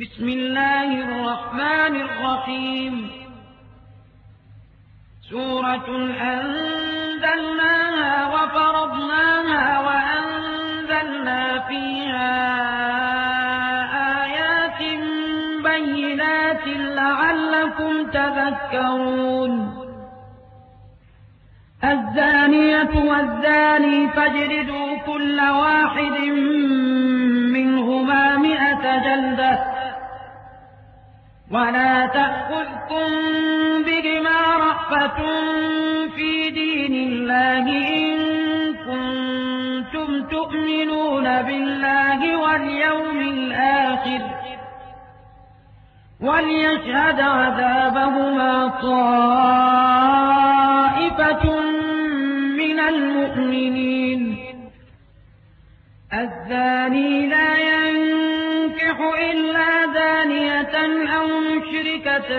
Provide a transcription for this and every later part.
بسم الله الرحمن الرحيم سورة أنزلناها وفرضناها وأنزلنا فيها آيات بينات لعلكم تذكرون الزانية والزاني فاجلدوا كل واحد منهما 100 جلدة ولا تأخذكم بهما رأفة في دين الله إن كنتم تؤمنون بالله واليوم الآخر وليشهد عذابهما طائفة من المؤمنين الزاني لا ينكح إلا زانية أو مشركة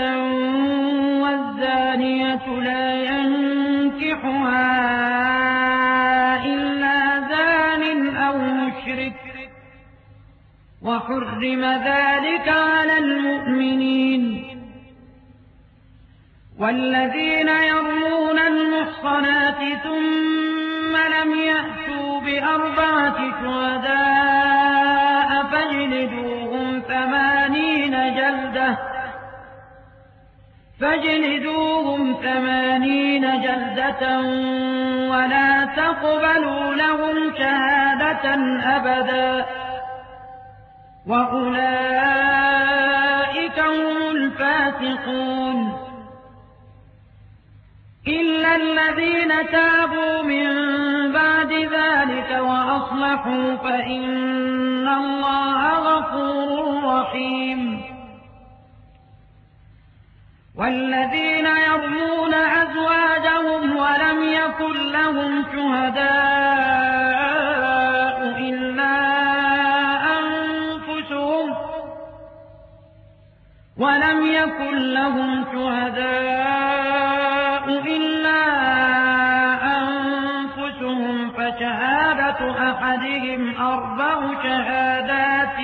والزانية لا ينكحها إلا زان أو مشرك وحرم ذلك على المؤمنين والذين يرمون المحصنات ثم لم يأتوا ب4 شهداء فاجلدوهم 80 جلدة ولا تقبلوا لهم شهادة أبدا وأولئك هم الفاسقون إلا الذين تابوا من بعد ذلك وأصلحوا فإن الله غفور رحيم والذين يرمون أزواجهم ولم يكن لهم شهداء إلا أنفسهم فشهادة أحدهم 4 شهادات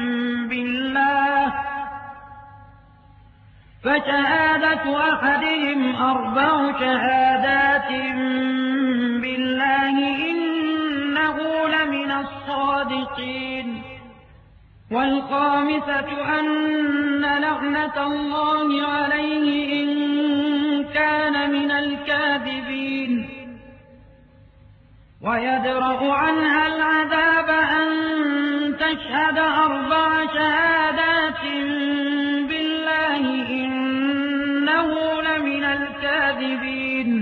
بالله إنه لمن الصادقين والخامسة أن لعنة الله عليه إن كان من الكاذبين ويدرأ عنها العذاب أن تشهد 4 شهادات بالله إنه لمن الكاذبين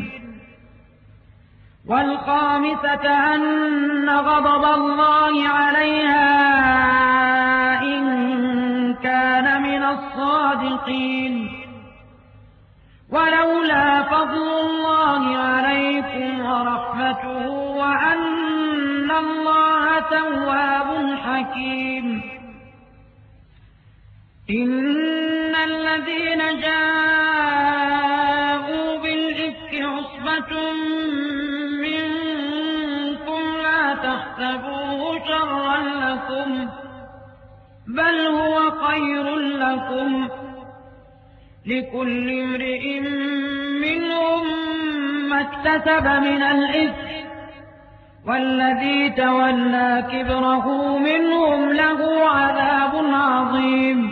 والخامسة أن غضب الله عليها إن كان من الصادقين ولولا فضل الله عليكم ورحمته وأن الله تواب حكيم إن الذين جاءوا بالإفك عصبة منكم لا تحسبوه شرا لكم بل هو خير لكم لكل امرئ منهم ما اكتسب من الإثم والذي تولى كبره منهم له عذاب عظيم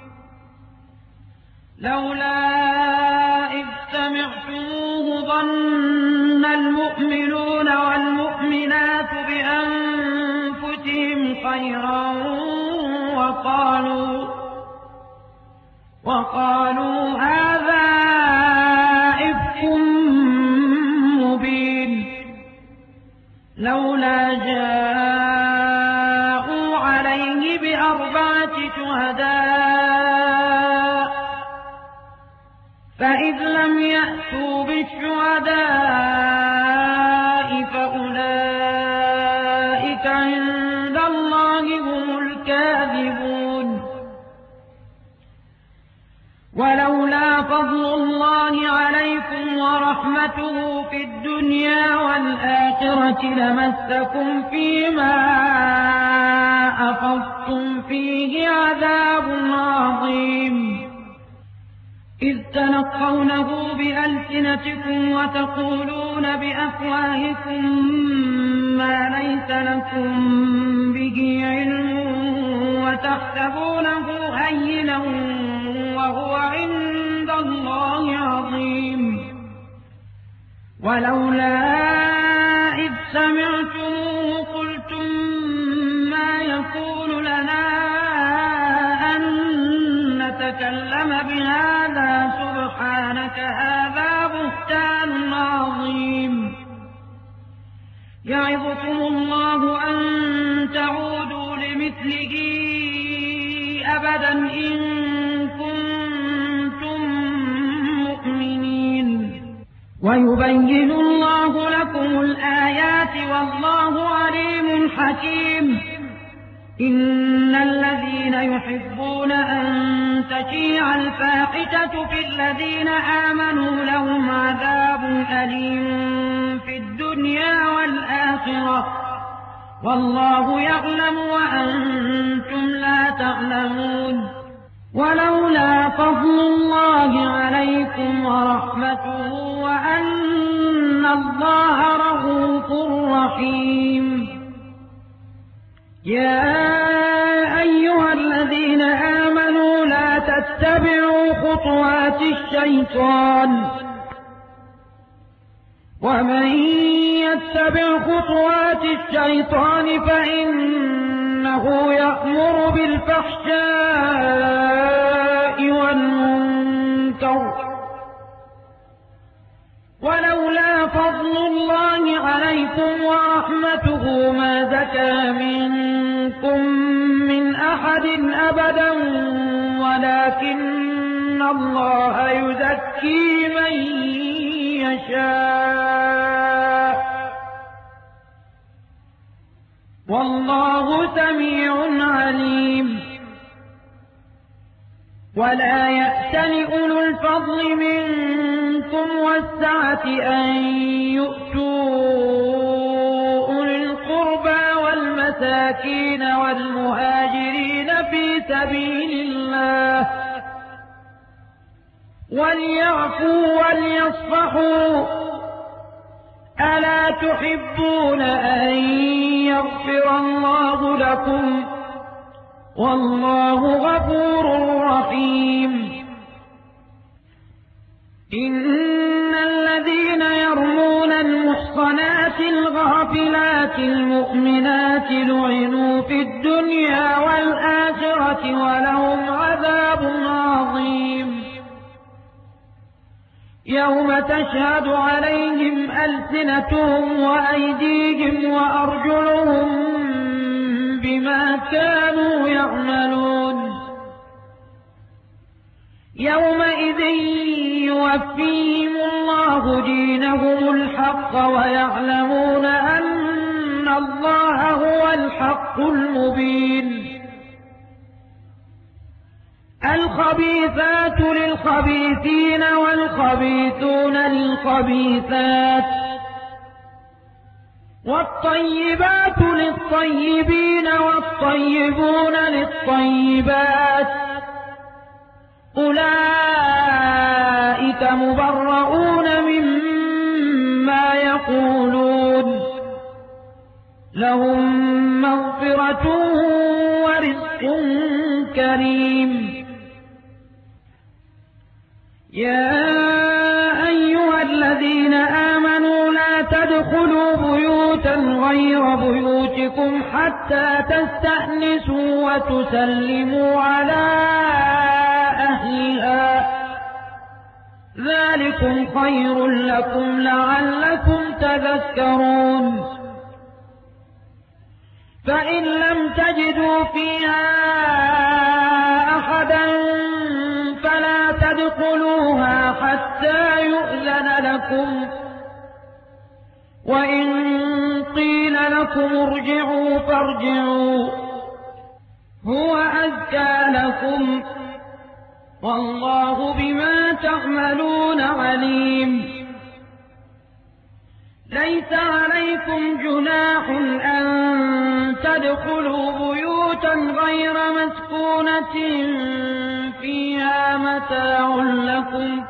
لولا إذ سمعتموه ظن المؤمنون والمؤمنات بأنفسهم خيرا وقالوا هذا إفك مبين لولا جاءوا عليه ب4 شهداء فإذ لم يأتوا بالشهداء فأولئك عند الله هم الكاذبون ولولا فضل الله عليكم ورحمته في الدنيا والآخرة لمسكم فيما أفضتم فيه عذاب عظيم إذ تلقونه بألسنتكم وتقولون بأفواهكم ما ليس لكم به علم وتحسبونه هينا وهو عند الله عظيم ولولا إذ سمعتموه قلتم ما يكون لنا أن نتكلم بهذا سبحانك هذا بهتان عظيم يعظكم الله أن تعودوا لمثله أبدا إن كنتم مؤمنين ويبين الله لكم الآيات والله عليم حكيم إن الذين يحبون أن تشيع الفاحشة في الذين آمنوا لهم عذاب أليم في الدنيا والآخرة والله يعلم وأنتم لا تعلمون ولولا فضل الله عليكم ورحمته وأن الله رءوف رحيم يا أيها الذين آمنوا لا تتبعوا خطوات الشيطان ومن يتبع خطوات الشيطان فإنه يأمر بالفحشاء والمنكر ولولا فضل الله عليكم ورحمته ما زكى منكم من أحد أبدا ولكن الله يزكي من يشاء والله سميع عليم ولا يأتل أولو الفضل منكم والسعة أن يؤتوا أولي القربى والمساكين والمهاجرين في سبيل الله وليعفوا وليصفحوا ألا تحبون أن يغفر الله لكم والله غفور رحيم إن الذين يرمون المحصنات الغافلات المؤمنات لعنوا في الدنيا والآخرة ولهم عذاب عظيم يوم تشهد عليهم ألسنتهم وأيديهم وأرجلهم بما كانوا يعملون يومئذ يوفيهم الله دينهم الحق ويعلمون أن الله هو الحق المبين الخبيثات للخبيثين والخبيثون للخبيثات والطيبات للطيبين والطيبون للطيبات أولئك مبرؤون مما يقولون لهم مغفرة ورزق كريم يا أيها الذين آمنوا لا تدخلوا بيوتا غير بيوتكم حتى تستأنسوا وتسلموا على أهلها ذلكم خير لكم لعلكم تذكرون فإن لم تجدوا فيها أحدا فلا تدخلوها حتى يؤذن لكم وإن قيل لكم ارجعوا فارجعوا هو أزكى لكم والله بما تعملون عليم ليس عليكم جناح أن تدخلوا بيوتا غير مسكونة فيها متاع لكم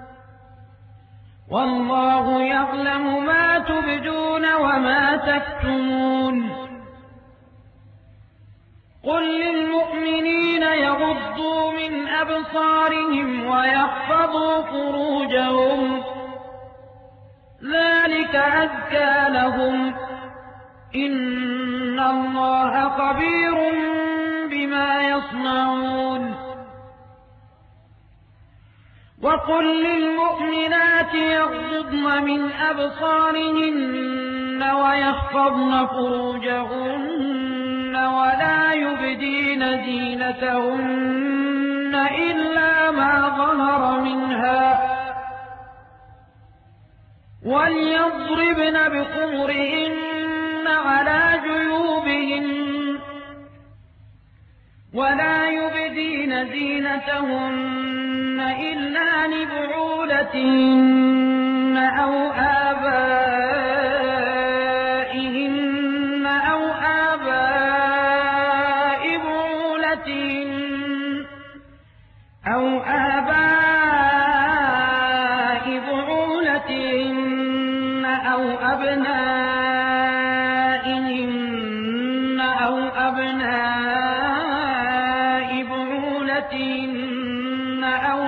والله يعلم ما تبدون وما تكتمون قل للمؤمنين يغضوا من أبصارهم ويحفظوا فروجهم ذلك أزكى لهم إن الله خبير بما يصنعون وقل للمؤمنات يغضضن من أبصارهن ويحفظن فروجهن ولا يبدين زينتهن إلا ما ظهر منها وليضربن بخمرهن على جيوبهن ولا يبدين زينتهن إلا لبعولتهن أو آبائهن أو آباء بعولتهن أو آباء بعولتهن أو أبنائهن أو أبناء بعولتهن أو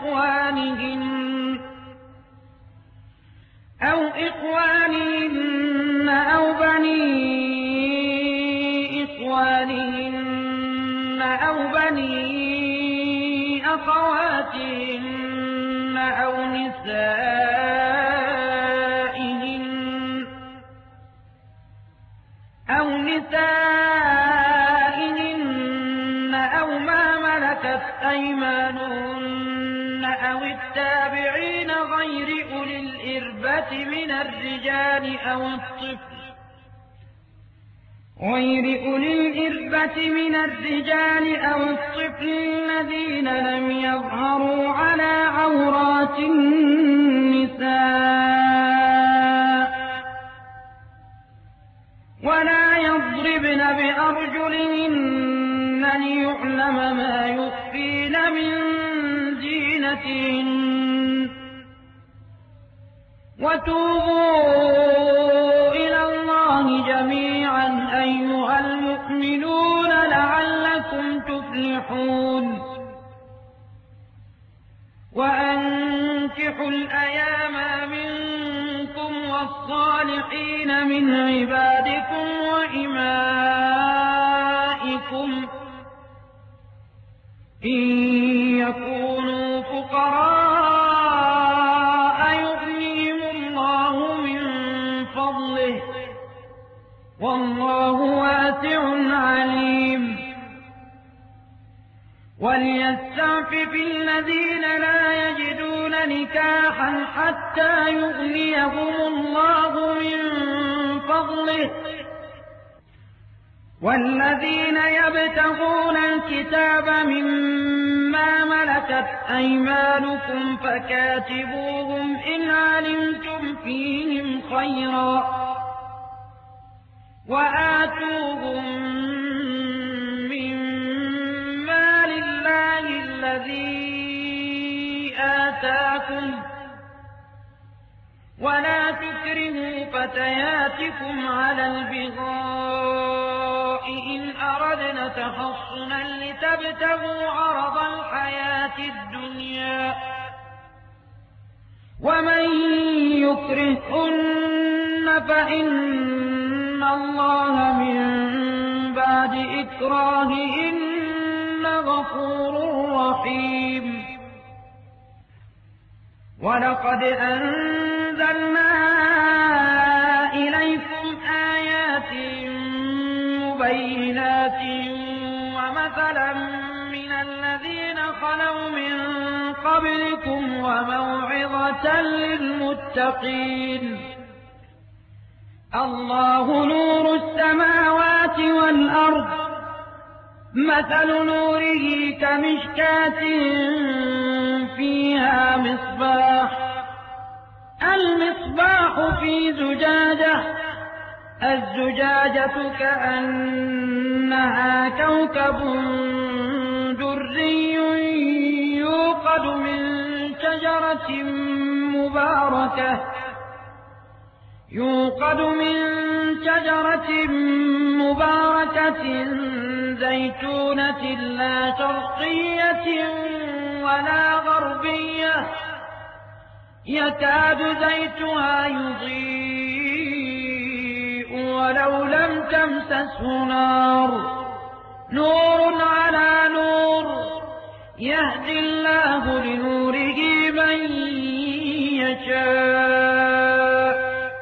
إخوانهن أو بني إخوانهن أو بني أخواتهن أو نسائهن أو ما ملكت أيمانهن أو التابعين غير أولي الإربة من الرجال أو الطفل الذين لم يظهروا على عورات النساء ولا يضربن بأرجلهن ليعلم ما يخفين من زينتهن وتوبوا إلى الله جميعا أيها المؤمنون لعلكم تفلحون وأنكحوا الأيام منكم والصالحين من عبادكم وإمائكم إن يكونوا فقراء يغنيهم الله من فضله والله واسع عليم وليستعفف الذين لا يجدون نكاحا حتى يغنيهم الله من فضله والذين يبتغون الكتاب مما ملكت أيمانكم فكاتبوهم إن علمتم فيهم خيرا وآتوهم مما لله الذي آتاكم ولا تكرهوا فتياتكم على البغاء إن أردنا تحصنا لتبتغوا عرض الحياة الدنيا ومن يكرهن فإن الله من بعد إكراههن غفور رحيم ولقد أنزلنا إليكم آيات مبينات ومثلا من الذين خلوا من قبلكم وموعظة للمتقين الله نور السماوات والأرض مثل نوره كمشكاة فيها مصباح المصباح في زجاجة الزجاجة كأنها كوكب دري يوقد من شجرة مباركة زيتونة لا شرقية ولا غربية يكاد زيتها يضيء ولو لم تمسسه نور على نور يهدي الله لنوره من يشاء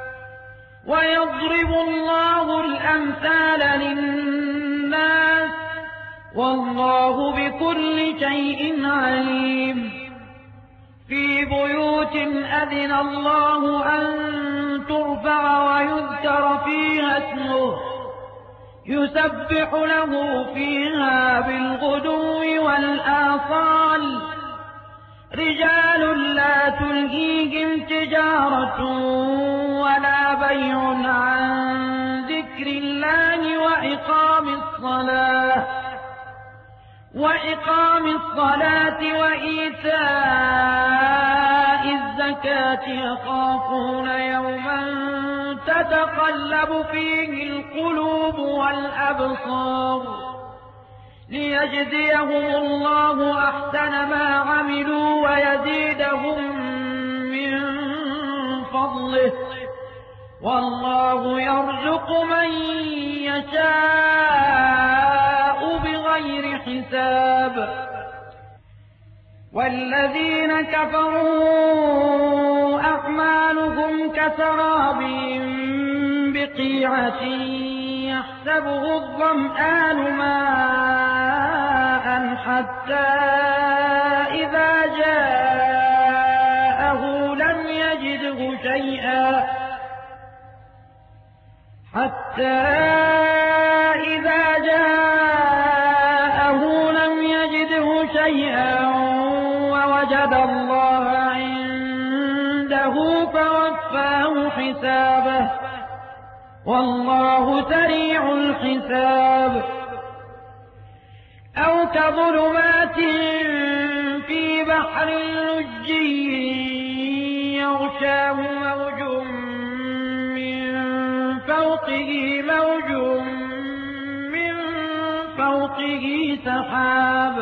ويضرب الله الأمثال للناس والله بكل شيء عليم في بيوت أذن الله أن ترفع ويذكر فيها اسمه يسبح له فيها بالغدو والآصال رجال لا تلهيهم تجارة ولا بيع عن ذكر الله وإقام الصلاة وإيتاء الزكاة يخافون يوما تتقلب فيه القلوب والأبصار ليجزيهم الله أحسن ما عملوا ويزيدهم من فضله والله يرزق من يشاء بغير حساب والذين كفروا أعمالهم كسراب بقيعة يحسبه الظمآن ماء حتى إذا جاءه لم يجده شيئا ووجد الله عنده فوفاه حسابه والله سريع الحساب أو كظلمات في بحر لجي يغشاه موج من فوقه سحاب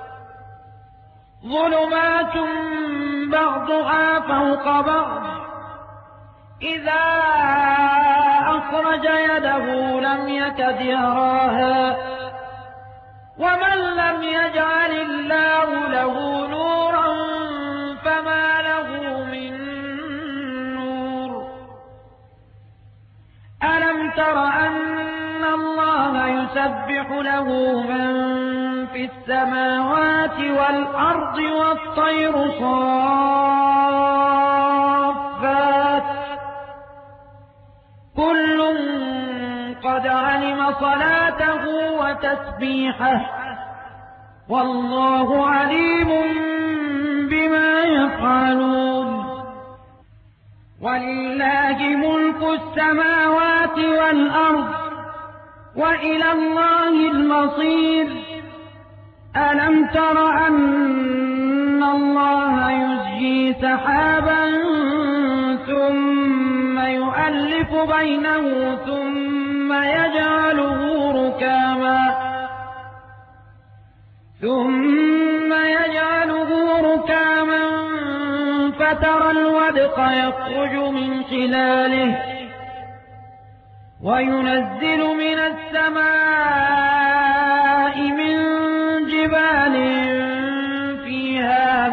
ظلمات بعضها فوق بعض إذا أخرج يده لم يكد يراها ومن لم يجعل الله له نورا فما له من نور ألم تر أن الله يسبح له من في السماوات والأرض والطير صافات كل قد علم صلاته وتسبيحه والله عليم بما يفعلون ولله ملك السماوات والأرض وإلى الله المصير ألم تر أن الله يزجي سحابا ثم يؤلف بينه ثم يجعله ركاما فترى الودق يخرج من خلاله وينزل من السماء من جبال فيها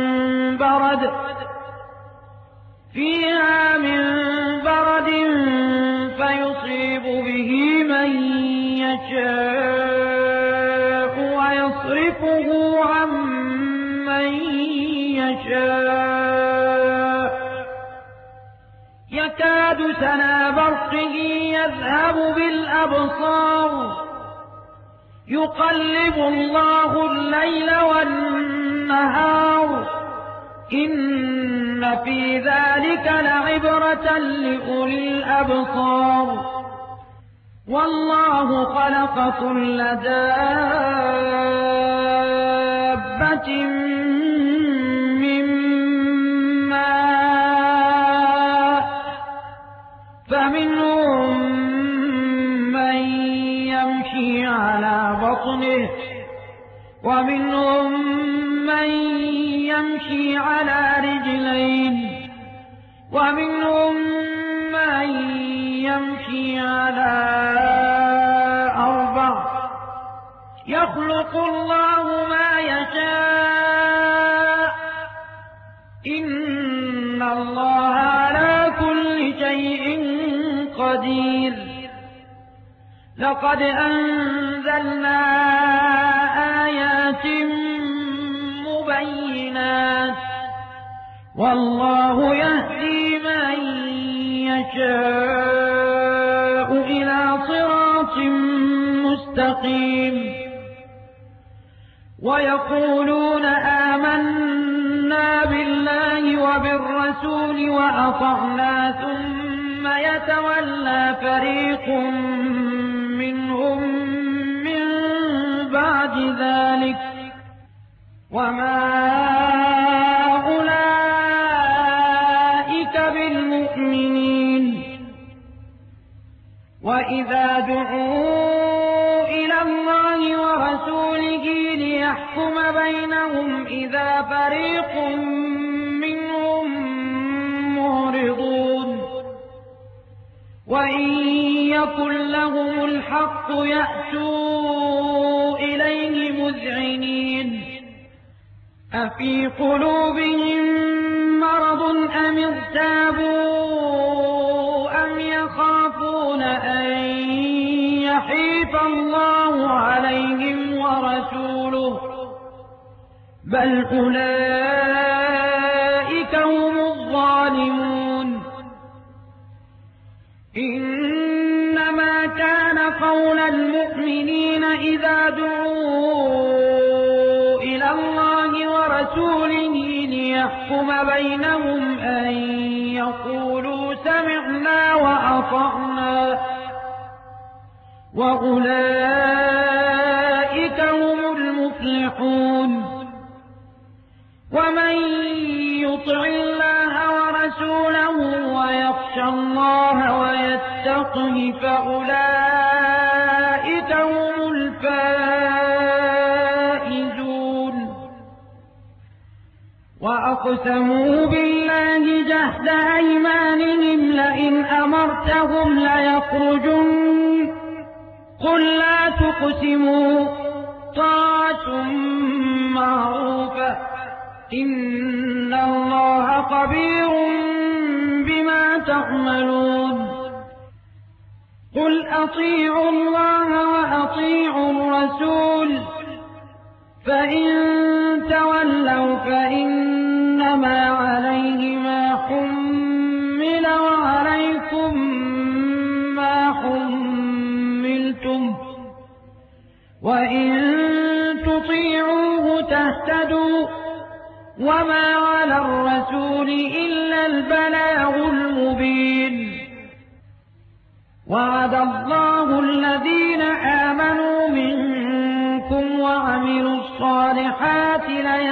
من برد فيصيب به من يشاء ويصرفه عن من يشاء يكاد سنا برقه يذهب بالأبصار يقلب الله الليل والنهار إن في ذلك لعبرة لأولي الأبصار والله خلق كل دابة من ماء فمنهم من يمشي على بطنه ومنهم من يمشي على رجلين ومنهم من يمشي على أربع يخلق الله ما يشاء إن الله على كل شيء قدير لقد أنزلنا آيات مبينات والله يهدي من يشاء إلى صراط مستقيم ويقولون آمنا بالله وبالرسول وأطعنا ثم يتولى فريق منهم من بعد ذلك وما أولئك بالمؤمنين وإذا دعوا إلى الله ورسوله ليحكم بينهم إذا فريق منهم معرضون وإن يكن لهم الحق يأتوا إليه مذعنين أفي قلوبهم مرض أم ارتابوا أم يخافون أن يحيف الله عليهم ورسوله بل أولئك هم الظالمون إنما كان قول المؤمنين إذا دعوا إلى الله ورسوله ليحكم بينهم أن يقولوا سمعنا وأطعنا وأولئك هم المفلحون ومن يطع الله ورسوله ويخشى الله ويتقه فأولئك هم الفائزون وأقسموا بالله جهد أيمانهم لئن أمرتهم ليخرجن قل لا تقسموا طاعة معروفة إن الله خبير بما تعملون قل أطيعوا الله وأطيعوا الرسول فإن تولوا فإنما عليه ما حمل وعليكم ما حملتم وإن تطيعوه تهتدوا وما على الرسول إلا البلاغ المبين وعد الله الذين آمنوا منكم وعملوا الصالحات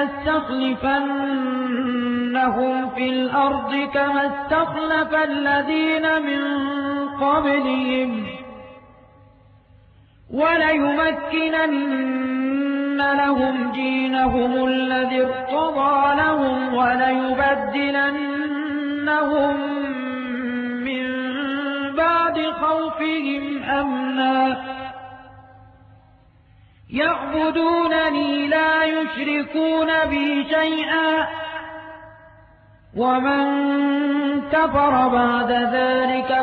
ليستخلفنهم في الأرض كما استخلف الذين من قبلهم وليمكنن لهم دينهم الذي ارتضى لهم وليبدلنهم من بعد خوفهم أمنا يعبدونني لا يشركون بي شيئا ومن كفر بعد ذلك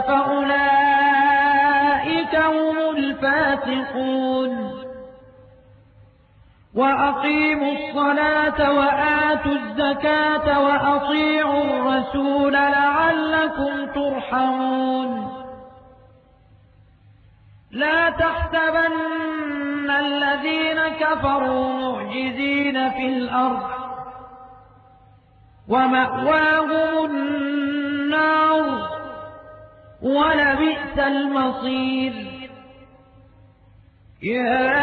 فأولئك هم الفاسقون وأقيموا الصلاة وآتوا الزكاة وأطيعوا الرسول لعلكم ترحمون لا تحسبن الذين كفروا معجزين في الأرض ومأواهم النار ولبئس المصير يا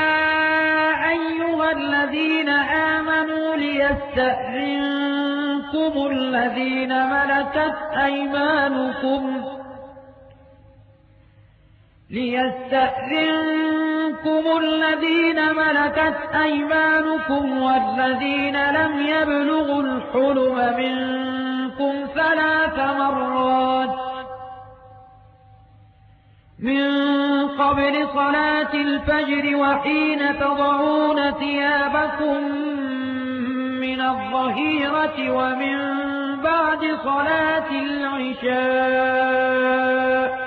أيها الذين آمنوا ليستأذنكم الذين ملكت أيمانكم والذين لم يبلغوا الحلم منكم 3 مرات من قبل صلاة الفجر وحين تضعون ثيابكم من الظهيرة ومن بعد صلاة العشاء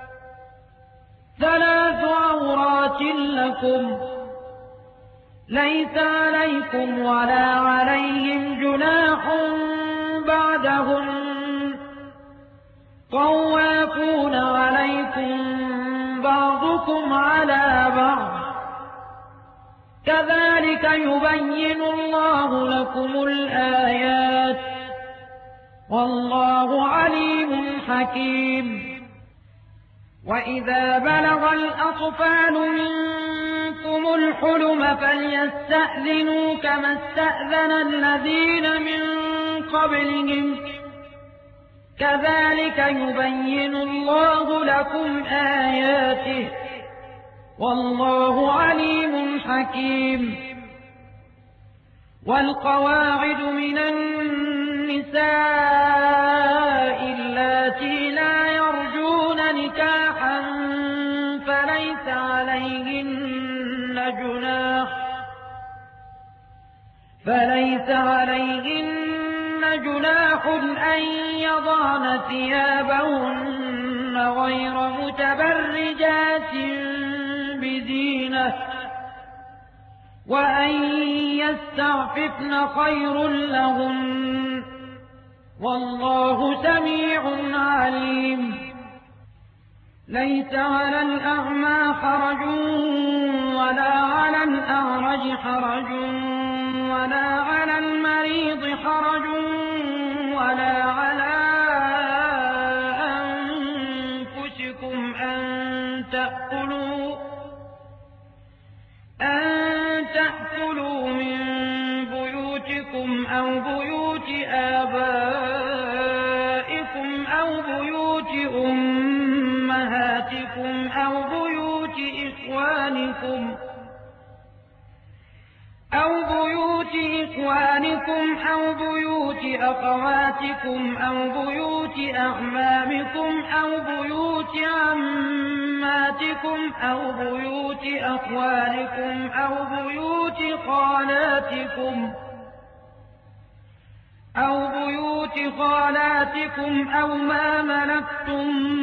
3 عورات لكم ليس عليكم ولا عليهم جناح بعدهن طوافون عليكم بعضكم على بعض كذلك يبين الله لكم الآيات والله عليم حكيم. وإذا بلغ الأطفال منكم الحلم فليستأذنوا كما استأذن الذين من قبلهم كذلك يبين الله لكم آياته والله عليم حكيم. والقواعد من النساء اللاتي لا يرجون نكاحا فليس عليهن جناح أن يضعن ثيابهن غير متبرجات بزينة وأن يستعففن خير لهن والله سميع عليم. ليس على الأعمى حرج ولا على الأعرج حرج ولا على المريض حرج ولا على أنفسكم أن تأكلوا من بيوتكم أو بيوت آبائكم أو بيوت أمهاتكم أو بيوت إخوانكم أو بيوت أخواتكم أو بيوت أعمامكم أو بيوت عماتكم أو بيوت أخوالكم أو بيوت خالاتكم أو ما ملكتم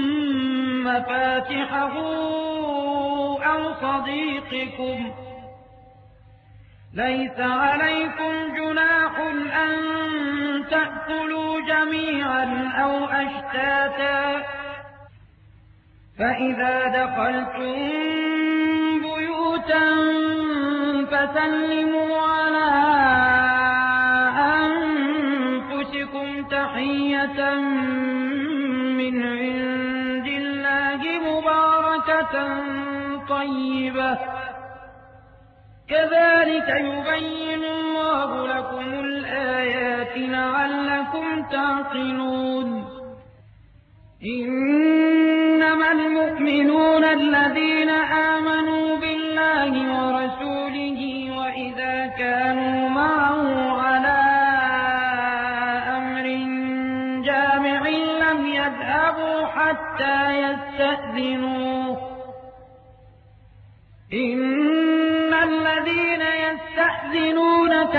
مفاتحه أو صديقكم. ليس عليكم جناح أن تأكلوا جميعا أو أشتاتا فإذا دخلتم بيوتا فسلموا على أنفسكم تحية من عند الله مباركة طيبة كذلك يبين الله لكم الآيات لعلكم تعقلون. إنما المؤمنون الذين آمنوا بالله ورسوله وإذا كانوا معه على أمر جامع لم يذهبوا حتى يستأذنوه. إن الذين يستأذنونك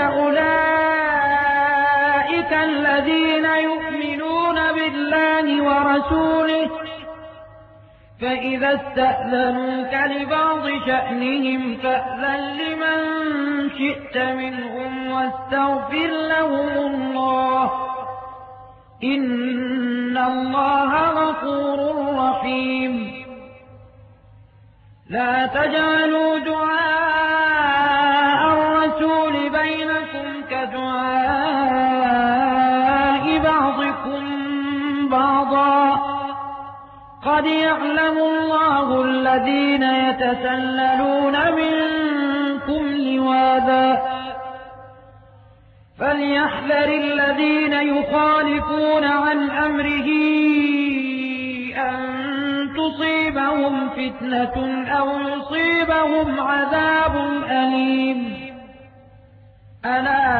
أولئك الذين يؤمنون بالله ورسوله فإذا استأذنوك لبعض شأنهم فأذن لمن شئت منهم واستغفر لهم الله إن الله غفور رحيم. لا تجعلوا دعاء الرسول بينكم كدعاء بعضكم بعضا قد يعلم الله الذين يتسللون منكم لواذا فليحذر الذين يخالفون عن أمره أن تصيبهم فتنة أو يصيبهم عذاب أليم ألا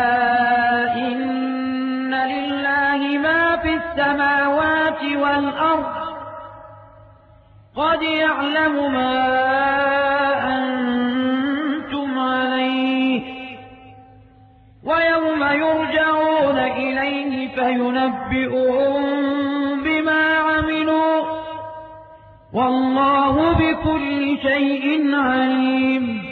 إن لله ما في السماوات والأرض قد يعلم ما أنتم عليه ويوم يرجعون إليه فينبئهم بما عملوا والله بكل شيء عليم